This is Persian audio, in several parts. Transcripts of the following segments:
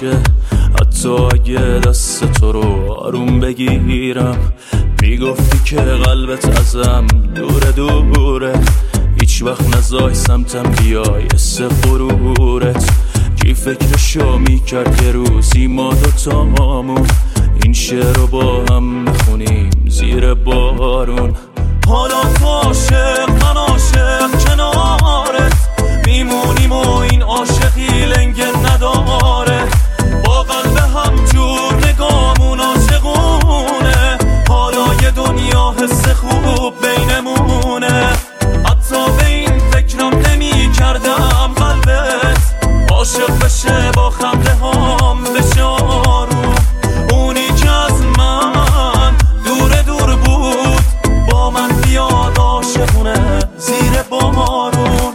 باشه، حتی اگه دست تو رو آروم بگیرم. میگفتی که قلبت ازم دوره دوره، هیچ وقت نزای سمتم بیای حس غرورت. کی فکرشو میکرد یه روزی ما دوتامون این شعر رو با هم بخونیم زیر بارون. حالا تو عاشق من عاشق کنارت میمونیم و این عاشقی لنگه نداره. با قلب هم جور نگامون عاشقونه، حالا یه دنیا حس خوب بینمونه. حتی به این فکرم نمی کردم قلبت عاشق بشه با خنده هام بشه آروم. اونی که از من دور دور بود با من بیاد عاشقونه زیر بارون.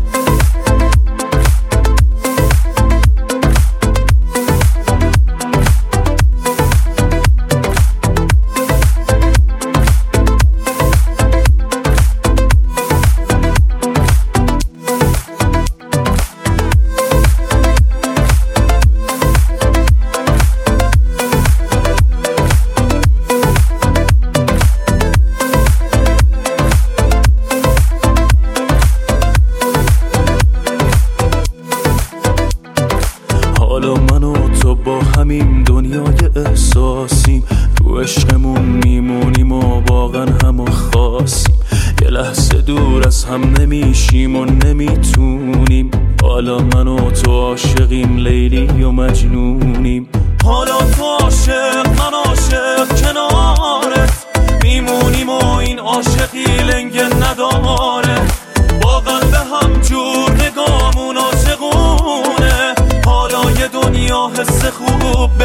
حالا من و تو با همین دنیای احساسیم، تو عشقمون میمونیم و واقعا همو خواستیم. یه لحظه دور از هم نمیشیم و نمیتونیم. حالا من و تو عاشقیم، لیلی و مجنونیم. حالا تو عاشق من عاشق کنارت میمونیم و این عاشقی لنگه نداره. با قلب هم جور نگامون عاشقونه، حالا یه دنیا حس خوب